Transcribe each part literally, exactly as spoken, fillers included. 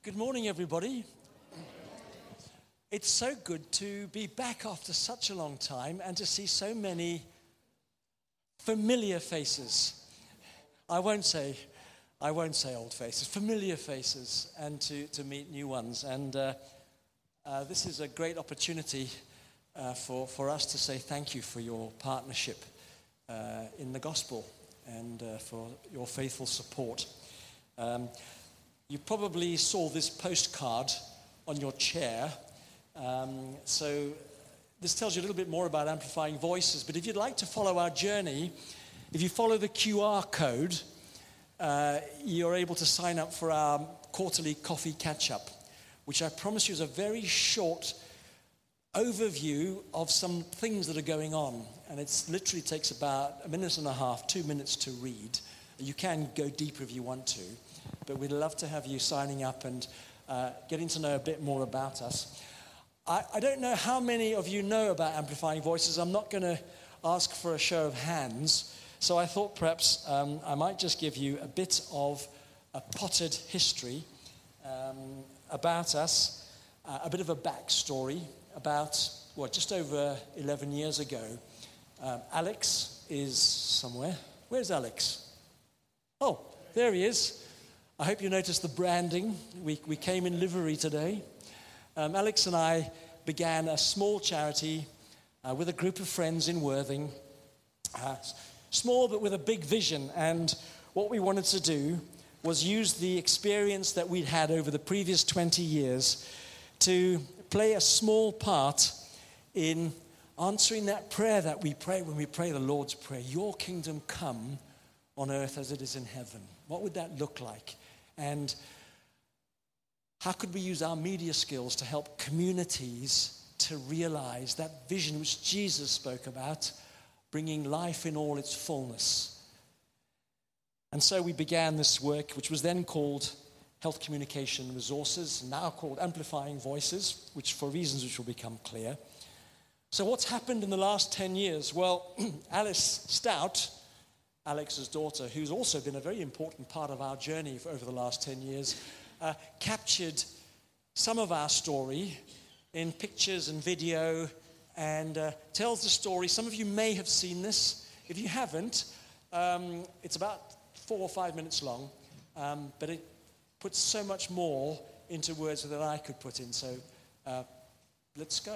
Good morning, everybody. It's so good to be back after such a long time and to see so many familiar faces. I won't say, I won't say old faces, familiar faces, and to, to meet new ones. And uh, uh, this is a great opportunity uh, for, for us to say thank you for your partnership uh, in the gospel and uh, for your faithful support. Um, You probably saw this postcard on your chair. Um, so this tells you a little bit more about Amplifying Voices. But if you'd like to follow our journey, if you follow the Q R code, uh, you're able to sign up for our quarterly coffee catch-up, which I promise you is a very short overview of some things that are going on. And it literally takes about a minute and a half, two minutes to read. You can go deeper if you want to. But we'd love to have you signing up and uh, getting to know a bit more about us. I, I don't know how many of you know about Amplifying Voices. I'm not going to ask for a show of hands. So I thought perhaps um, I might just give you a bit of a potted history um, about us, uh, a bit of a backstory about, well, just over eleven years ago. Um, Alex is somewhere. Where's Alex? Oh, there he is. I hope you noticed the branding. We, we came in livery today. Um, Alex and I began a small charity uh, with a group of friends in Worthing. Uh, small, but with a big vision. And what we wanted to do was use the experience that we'd had over the previous twenty years to play a small part in answering that prayer that we pray when we pray the Lord's Prayer. Your kingdom come on earth as it is in heaven. What would that look like? And how could we use our media skills to help communities to realize that vision which Jesus spoke about, bringing life in all its fullness? And so we began this work, which was then called Health Communication Resources, now called Amplifying Voices, which for reasons which will become clear. So what's happened in the last ten years? Well, Alice Stout, Alex's daughter, who's also been a very important part of our journey for over the last ten years, uh, captured some of our story in pictures and video and uh, tells the story. Some of you may have seen this. If you haven't, um, it's about four or five minutes long, um, but it puts so much more into words than I could put in. So uh, let's go.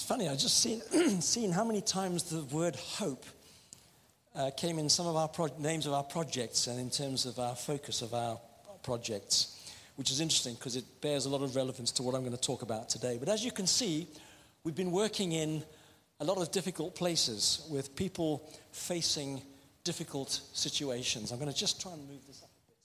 funny, I just seen, seen how many times the word hope uh, came in some of our pro- names of our projects and in terms of our focus of our projects, which is interesting because it bears a lot of relevance to what I'm going to talk about today. But as you can see, we've been working in a lot of difficult places with people facing difficult situations. I'm going to just try and move this up a bit.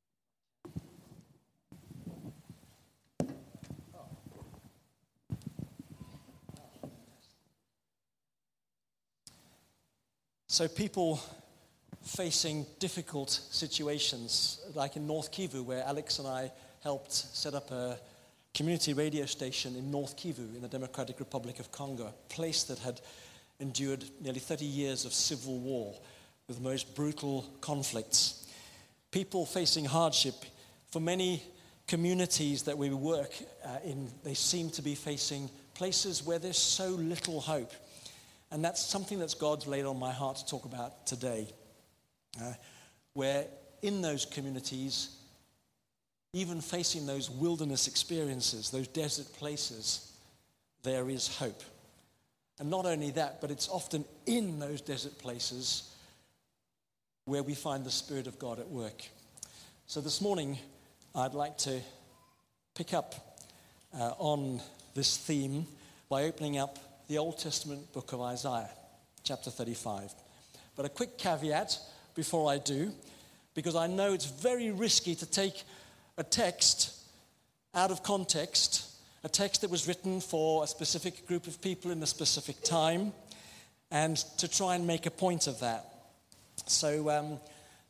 So people facing difficult situations, like in North Kivu, where Alex and I helped set up a community radio station in North Kivu in the Democratic Republic of Congo, a place that had endured nearly thirty years of civil war with the most brutal conflicts. People facing hardship. For many communities that we work uh, in, they seem to be facing places where there's so little hope. And that's something that's God's laid on my heart to talk about today. Uh, where in those communities, even facing those wilderness experiences, those desert places, there is hope. And not only that, but it's often in those desert places where we find the Spirit of God at work. So this morning, I'd like to pick up uh, on this theme by opening up the Old Testament book of Isaiah, chapter thirty-five. But a quick caveat before I do, because I know it's very risky to take a text out of context, a text that was written for a specific group of people in a specific time, and to try and make a point of that. So, um,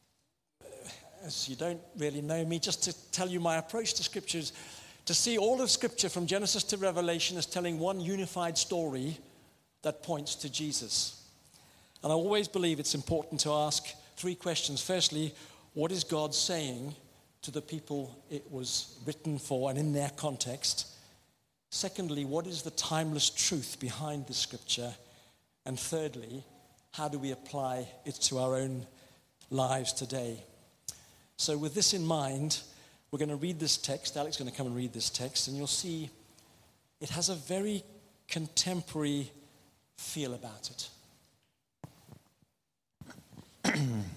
as you don't really know me, just to tell you my approach to Scriptures, to see all of Scripture from Genesis to Revelation as telling one unified story that points to Jesus. And I always believe it's important to ask three questions. Firstly, what is God saying to the people it was written for and in their context? Secondly, what is the timeless truth behind the Scripture? And thirdly, how do we apply it to our own lives today? So with this in mind, we're going to read this text. Alex is going to come and read this text, and you'll see it has a very contemporary feel about it.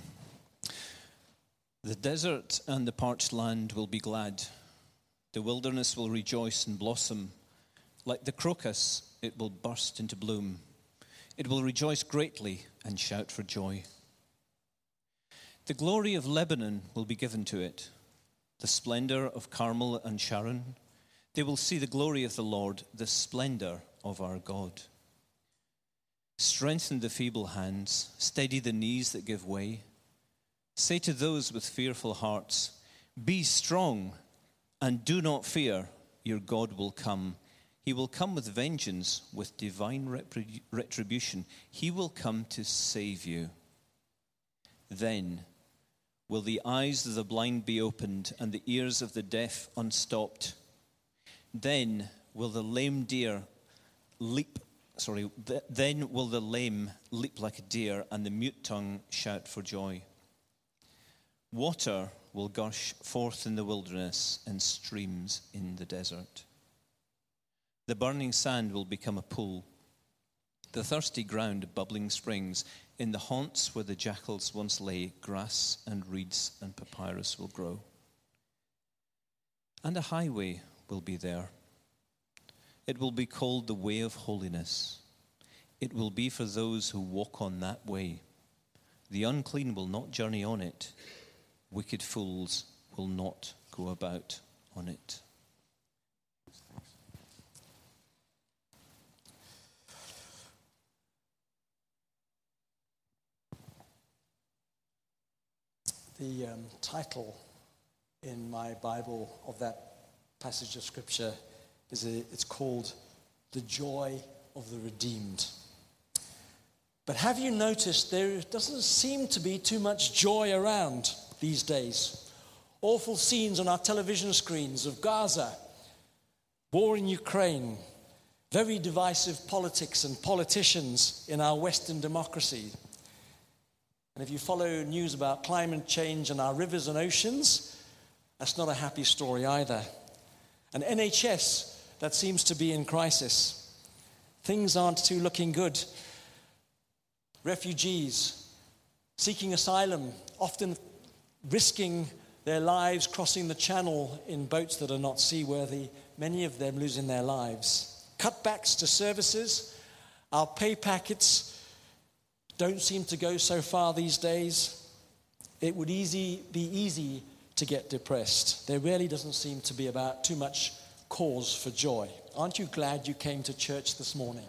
The desert and the parched land will be glad. The wilderness will rejoice and blossom. Like the crocus, it will burst into bloom. It will rejoice greatly and shout for joy. The glory of Lebanon will be given to it, the splendor of Carmel and Sharon. They will see the glory of the Lord, the splendor of our God. Strengthen the feeble hands, steady the knees that give way. Say to those with fearful hearts, be strong and do not fear, your God will come. He will come with vengeance, with divine retribution. He will come to save you. Then will the eyes of the blind be opened and the ears of the deaf unstopped. Then will the lame deer leap, sorry, th- then will the lame leap like a deer and the mute tongue shout for joy. Water will gush forth in the wilderness and streams in the desert. The burning sand will become a pool, the thirsty ground bubbling springs. In the haunts where the jackals once lay, grass and reeds and papyrus will grow. And a highway will be there. It will be called the way of holiness. It will be for those who walk on that way. The unclean will not journey on it. Wicked fools will not go about on it. The um, title in my Bible of that passage of Scripture is a, it's called The Joy of the Redeemed. But have you noticed there doesn't seem to be too much joy around these days? Awful scenes on our television screens of Gaza, war in Ukraine, very divisive politics and politicians in our Western democracy. And if you follow news about climate change and our rivers and oceans, that's not a happy story either. An N H S that seems to be in crisis. Things aren't too looking good. Refugees seeking asylum, often risking their lives crossing the channel in boats that are not seaworthy, many of them losing their lives. Cutbacks to services. Our pay packets don't seem to go so far these days. It would easy be easy to get depressed. There really doesn't seem to be about too much cause for joy. Aren't you glad you came to church this morning?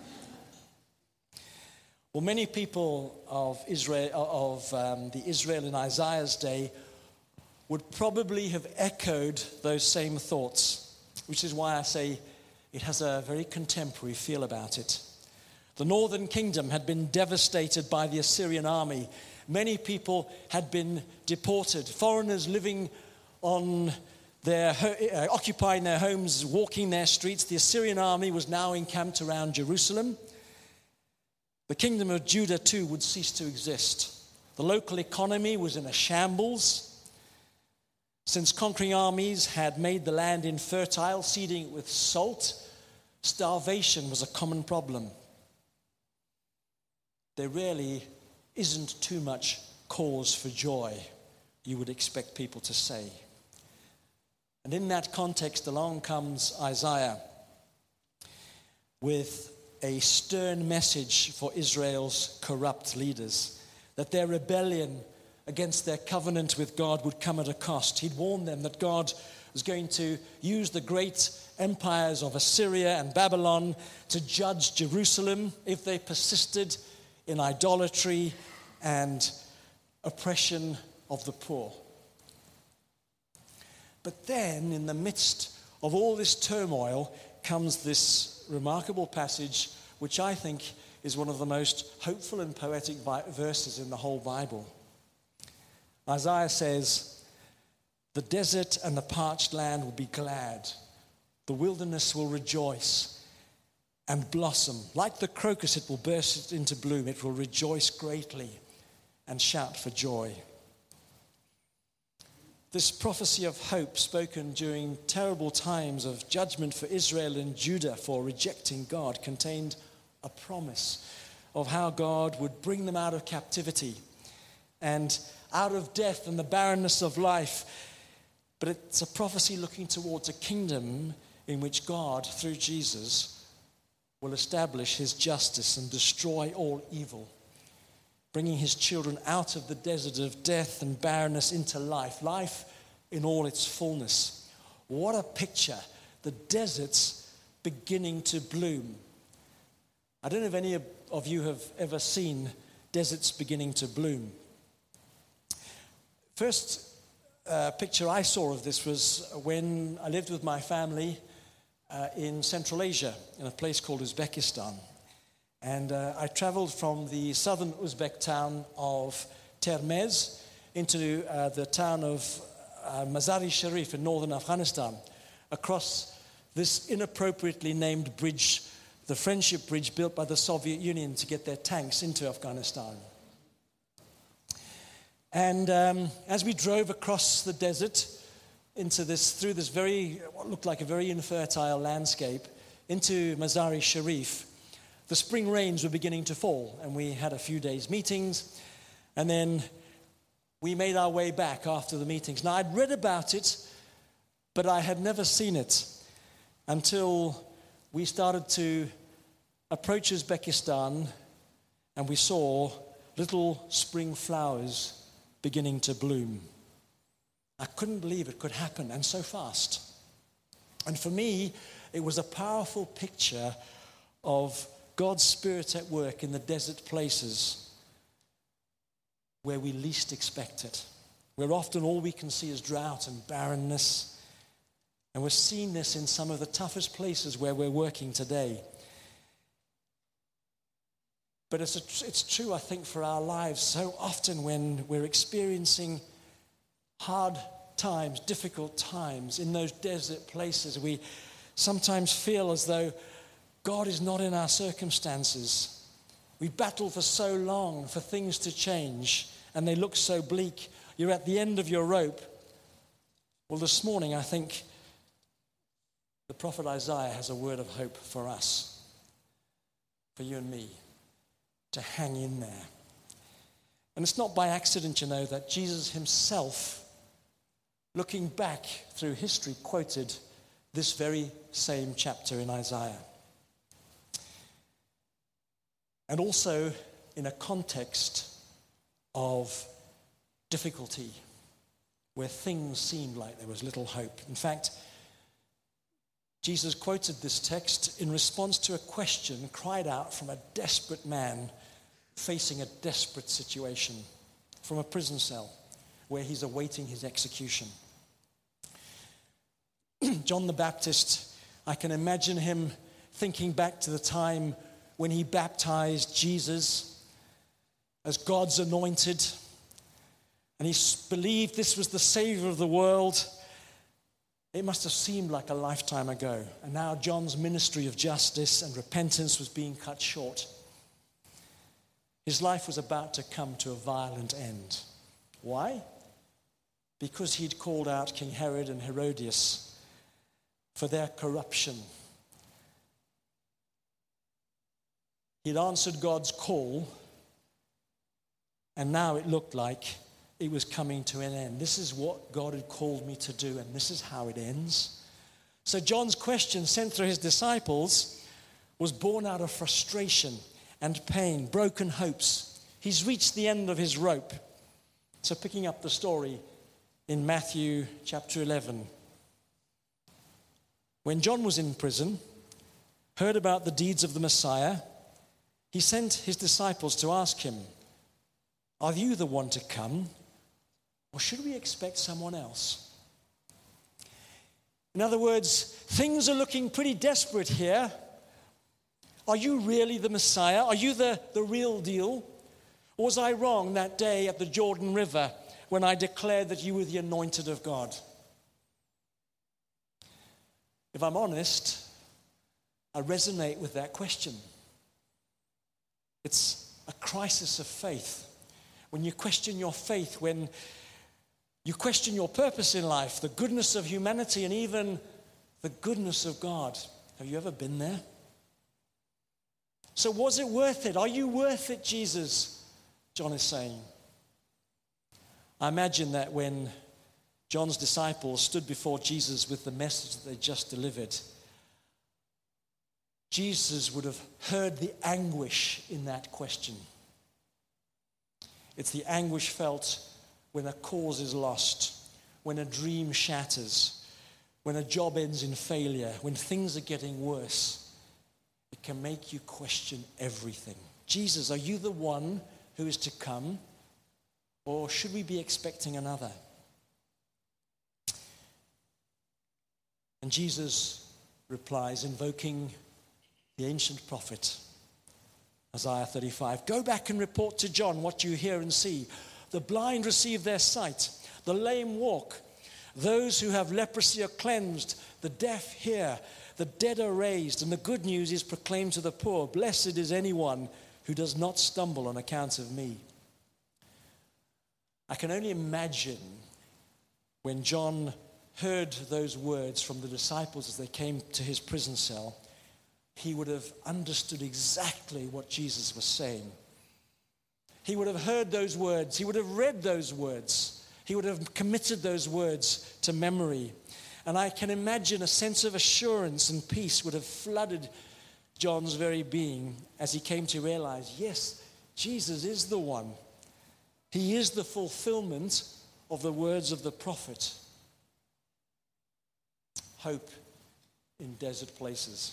Well, many people of Israel, of um, the Israel in Isaiah's day, would probably have echoed those same thoughts, which is why I say it has a very contemporary feel about it. The northern kingdom had been devastated by the Assyrian army. Many people had been deported. Foreigners living on their, uh, occupying their homes, walking their streets. The Assyrian army was now encamped around Jerusalem. The kingdom of Judah, too, would cease to exist. The local economy was in a shambles. Since conquering armies had made the land infertile, seeding it with salt, starvation was a common problem. There really isn't too much cause for joy, you would expect people to say. And in that context, along comes Isaiah with a stern message for Israel's corrupt leaders, that their rebellion against their covenant with God would come at a cost. He'd warned them that God was going to use the great empires of Assyria and Babylon to judge Jerusalem if they persisted in idolatry and oppression of the poor. But then, in the midst of all this turmoil, comes this remarkable passage, which I think is one of the most hopeful and poetic verses in the whole Bible. Isaiah says, "The desert and the parched land will be glad. The wilderness will rejoice and blossom. Like the crocus, it will burst into bloom. It will rejoice greatly and shout for joy." This prophecy of hope spoken during terrible times of judgment for Israel and Judah for rejecting God contained a promise of how God would bring them out of captivity and out of death and the barrenness of life. But it's a prophecy looking towards a kingdom in which God, through Jesus, will establish his justice and destroy all evil, bringing his children out of the desert of death and barrenness into life, life in all its fullness. What a picture. The desert's beginning to bloom. I don't know if any of you have ever seen deserts beginning to bloom. First uh, picture I saw of this was when I lived with my family uh, in Central Asia, in a place called Uzbekistan. And uh, I traveled from the southern Uzbek town of Termez into uh, the town of uh, Mazar-e Sharif in northern Afghanistan, across this inappropriately named bridge, the Friendship Bridge built by the Soviet Union to get their tanks into Afghanistan. And um, as we drove across the desert into this, through this very, what looked like a very infertile landscape, into Mazar-e Sharif, the spring rains were beginning to fall, and we had a few days meetings, and then we made our way back after the meetings. Now, I'd read about it, but I had never seen it until we started to approach Uzbekistan, and we saw little spring flowers beginning to bloom. I couldn't believe it could happen, and so fast. And for me, it was a powerful picture of God's Spirit at work in the desert places where we least expect it, where often all we can see is drought and barrenness. And we're seeing this in some of the toughest places where we're working today. But it's, a, it's true, I think, for our lives. So often when we're experiencing hard times, difficult times in those desert places, we sometimes feel as though God is not in our circumstances. We battle for so long for things to change, and they look so bleak. You're at the end of your rope. Well, this morning, I think the prophet Isaiah has a word of hope for us. for you and me to hang in there. And it's not by accident, you know, that Jesus himself, looking back through history, quoted this very same chapter in Isaiah. And also in a context of difficulty, where things seemed like there was little hope. In fact, Jesus quoted this text in response to a question cried out from a desperate man facing a desperate situation, from a prison cell where he's awaiting his execution. John the Baptist, I can imagine him thinking back to the time when he baptized Jesus as God's anointed, and he believed this was the Savior of the world. It must have seemed like a lifetime ago. And now John's ministry of justice and repentance was being cut short. His life was about to come to a violent end. Why? Because he'd called out King Herod and Herodias for their corruption. He'd answered God's call, and now it looked like it was coming to an end. This is what God had called me to do, and this is how it ends. So John's question, sent through his disciples, was born out of frustration and pain, broken hopes. He's reached the end of his rope. So picking up the story in Matthew chapter eleven. When John was in prison, heard about the deeds of the Messiah, he sent his disciples to ask him, "Are you the one to come, or should we expect someone else?" In other words, things are looking pretty desperate here. Are you really the Messiah? Are you the, the real deal? Or was I wrong that day at the Jordan River when I declared that you were the anointed of God? If I'm honest, I resonate with that question. It's a crisis of faith. When you question your faith, when you question your purpose in life, the goodness of humanity, and even the goodness of God. Have you ever been there? So was it worth it? Are you worth it, Jesus? John is saying. I imagine that when John's disciples stood before Jesus with the message that they just delivered, Jesus would have heard the anguish in that question. It's the anguish felt when a cause is lost, when a dream shatters, when a job ends in failure, when things are getting worse. It can make you question everything. Jesus, are you the one who is to come, or should we be expecting another? And Jesus replies, invoking the ancient prophet, Isaiah thirty-five, "Go back and report to John what you hear and see. The blind receive their sight, the lame walk, those who have leprosy are cleansed, the deaf hear, the dead are raised, and the good news is proclaimed to the poor. Blessed is anyone who does not stumble on account of me." I can only imagine when John heard those words from the disciples as they came to his prison cell, he would have understood exactly what Jesus was saying. He would have heard those words. He would have read those words. He would have committed those words to memory. And I can imagine a sense of assurance and peace would have flooded John's very being as he came to realize, yes, Jesus is the one. He is the fulfillment of the words of the prophet. Hope in desert places.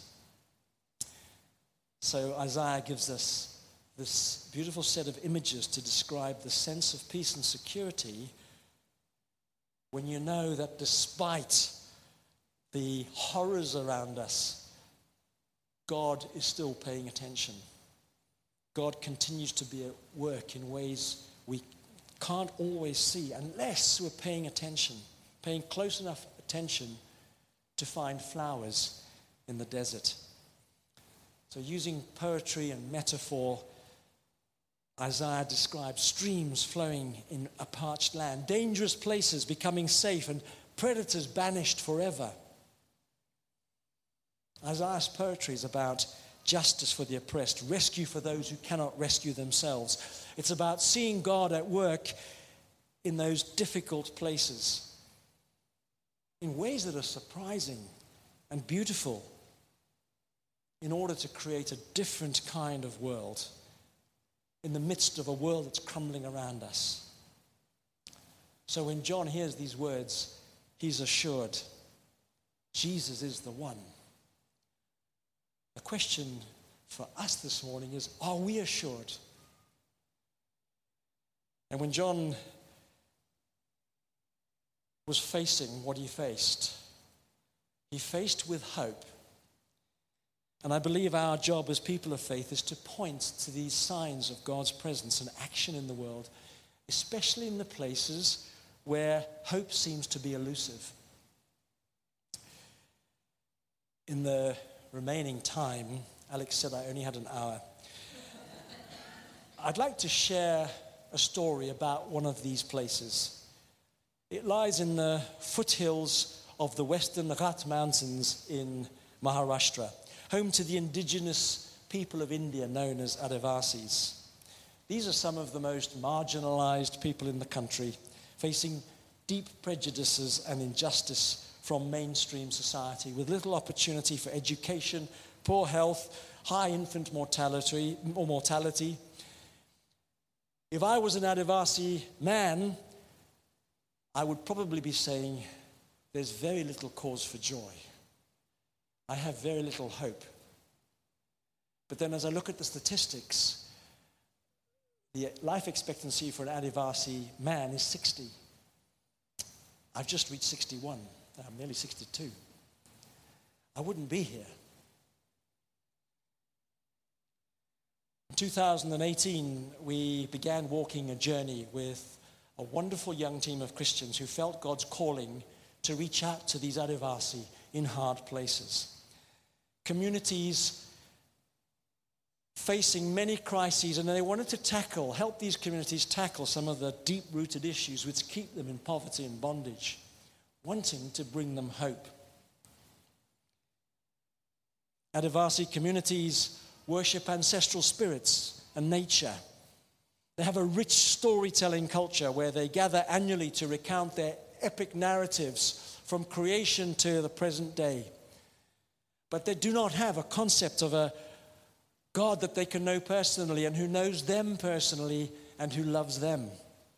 So Isaiah gives us this beautiful set of images to describe the sense of peace and security when you know that despite the horrors around us, God is still paying attention. God continues to be at work in ways we can't always see unless we're paying attention, paying close enough attention to find flowers in the desert. So using poetry and metaphor, Isaiah describes streams flowing in a parched land, dangerous places becoming safe, and predators banished forever. Isaiah's poetry is about justice for the oppressed, rescue for those who cannot rescue themselves. It's about seeing God at work in those difficult places in ways that are surprising and beautiful in order to create a different kind of world in the midst of a world that's crumbling around us. So when John hears these words, he's assured Jesus is the one. The question for us this morning is, are we assured? And when John was facing what he faced, he faced with hope. And I believe our job as people of faith is to point to these signs of God's presence and action in the world, especially in the places where hope seems to be elusive. In the remaining time, Alex said I only had an hour. I'd like to share a story about one of these places. It lies in the foothills of the Western Ghat Mountains in Maharashtra, home to the indigenous people of India known as Adivasis. These are some of the most marginalized people in the country, facing deep prejudices and injustice from mainstream society, with little opportunity for education, poor health, high infant mortality, or mortality. If I was an Adivasi man, I would probably be saying, there's very little cause for joy. I have very little hope. But then as I look at the statistics, the life expectancy for an Adivasi man is sixty. I've just reached sixty-one. I'm nearly sixty-two. I wouldn't be here. In two thousand eighteen, we began walking a journey with a wonderful young team of Christians who felt God's calling to reach out to these Adivasi in hard places. Communities facing many crises, and they wanted to tackle, help these communities tackle some of the deep-rooted issues which keep them in poverty and bondage, wanting to bring them hope. Adivasi communities worship ancestral spirits and nature. They have a rich storytelling culture where they gather annually to recount their epic narratives from creation to the present day. But they do not have a concept of a God that they can know personally and who knows them personally and who loves them.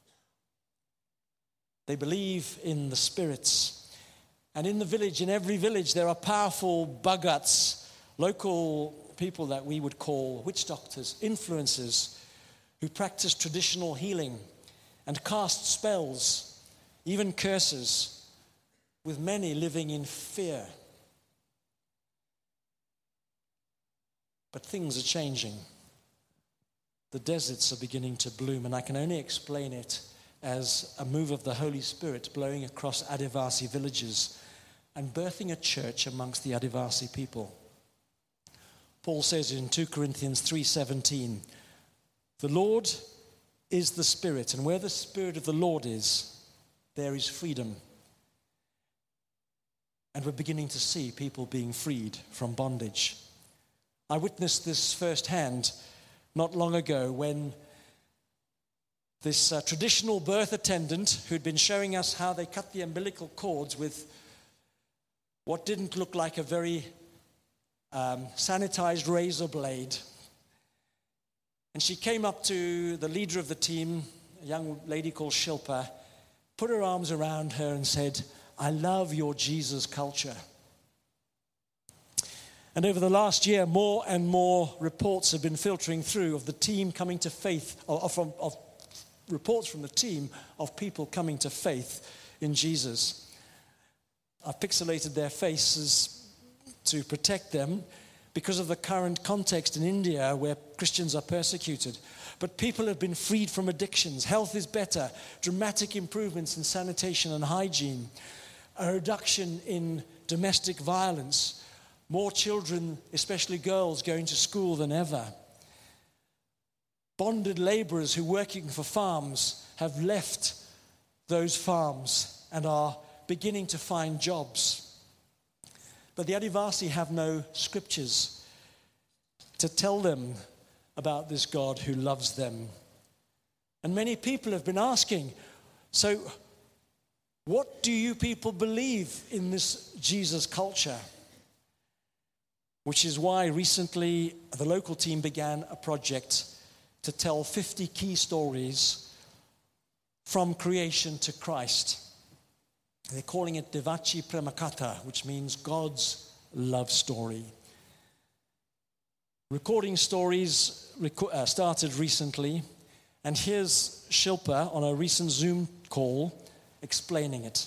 They believe in the spirits. And in the village, in every village, there are powerful Bhagats, local people that we would call witch doctors, influencers, who practice traditional healing and cast spells, even curses, with many living in fear. But things are changing. The deserts are beginning to bloom, and I can only explain it as a move of the Holy Spirit blowing across Adivasi villages and birthing a church amongst the Adivasi people. Paul says in two Corinthians three seventeen, the Lord is the Spirit, and where the Spirit of the Lord is, there is freedom. And we're beginning to see people being freed from bondage. I witnessed this firsthand not long ago when this uh, traditional birth attendant who'd been showing us how they cut the umbilical cords with what didn't look like a very um, sanitized razor blade. And she came up to the leader of the team, a young lady called Shilpa, put her arms around her and said, I love your Jesus culture. And over the last year, more and more reports have been filtering through of the team coming to faith, of, of, of reports from the team of people coming to faith in Jesus. I've pixelated their faces to protect them because of the current context in India where Christians are persecuted. But people have been freed from addictions. Health is better. Dramatic improvements in sanitation and hygiene. A reduction in domestic violence. More children, especially girls, going to school than ever. Bonded laborers who are working for farms have left those farms and are beginning to find jobs. But the Adivasi have no scriptures. to tell them about this God who loves them. And many people have been asking, so what do you people believe in this Jesus culture? Which is why recently the local team began a project to tell fifty key stories from creation to Christ. They're calling it Devachi Premakatha, which means God's love story. Recording stories reco- uh, started recently, and here's Shilpa on a recent Zoom call explaining it.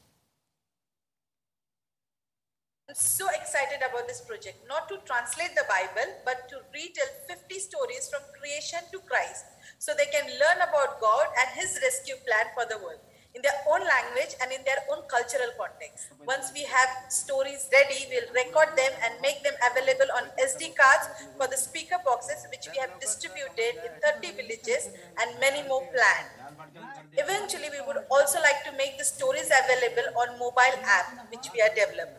I'm so excited about this project, not to translate the Bible, but to retell fifty stories from creation to Christ, so they can learn about God and His rescue plan for the world, in their own language and in their own cultural context. Once we have stories ready, we'll record them and make them available on S D cards for the speaker boxes, which we have distributed in thirty villages and many more planned. Eventually, we would also like to make the stories available on mobile app, which we are developing.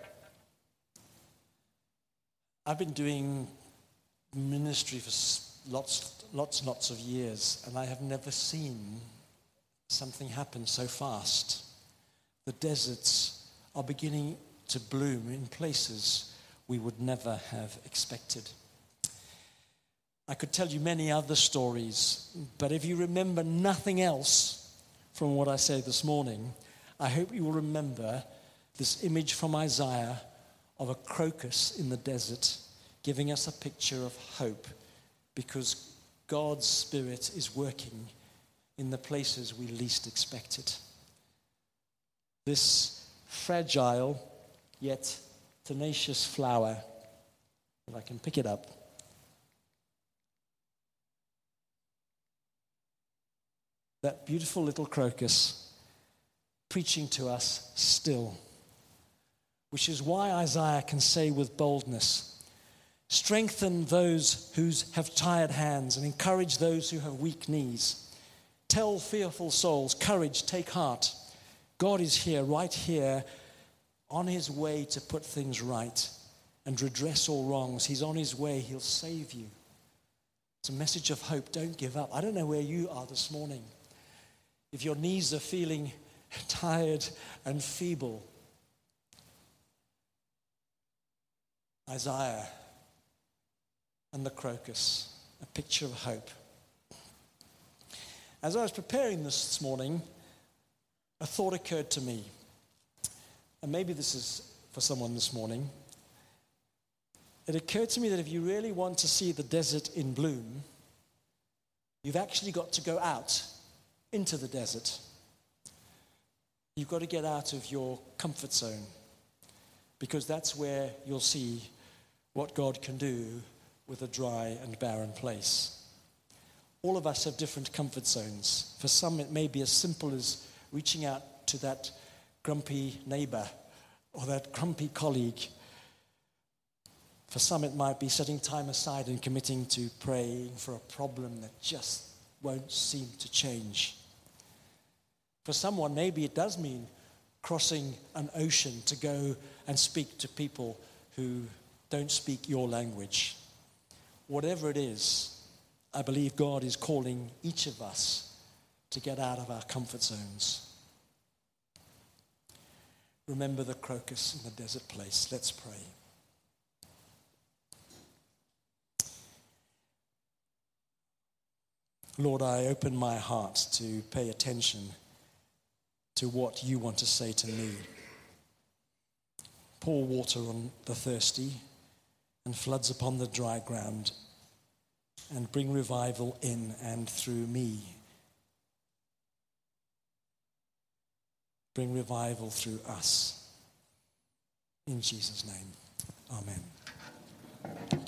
I've been doing ministry for lots, lots, lots of years, and I have never seen something happen so fast. The deserts are beginning to bloom in places we would never have expected. I could tell you many other stories, but if you remember nothing else from what I say this morning, I hope you will remember this image from Isaiah of a crocus in the desert, giving us a picture of hope, because God's Spirit is working in the places we least expect it. This fragile yet tenacious flower, if I can pick it up, that beautiful little crocus preaching to us still, which is why Isaiah can say with boldness, strengthen those who have tired hands and encourage those who have weak knees. Tell fearful souls, courage, take heart. God is here, right here, on his way to put things right and redress all wrongs. He's on his way. He'll save you. It's a message of hope. Don't give up. I don't know where you are this morning. If your knees are feeling tired and feeble, Isaiah and the crocus, a picture of hope. As I was preparing this this morning, a thought occurred to me. And maybe this is for someone this morning. It occurred to me that if you really want to see the desert in bloom, you've actually got to go out into the desert. You've got to get out of your comfort zone, because that's where you'll see what God can do with a dry and barren place. All of us have different comfort zones. For some, it may be as simple as reaching out to that grumpy neighbor or that grumpy colleague. For some, it might be setting time aside and committing to praying for a problem that just won't seem to change. For someone, maybe it does mean crossing an ocean to go and speak to people who don't speak your language. Whatever it is, I believe God is calling each of us to get out of our comfort zones. Remember the crocus in the desert place. Let's pray. Lord, I open my heart to pay attention to what you want to say to me. Pour water on the thirsty and floods upon the dry ground, and bring revival in and through me. Bring revival through us. In Jesus' name, amen.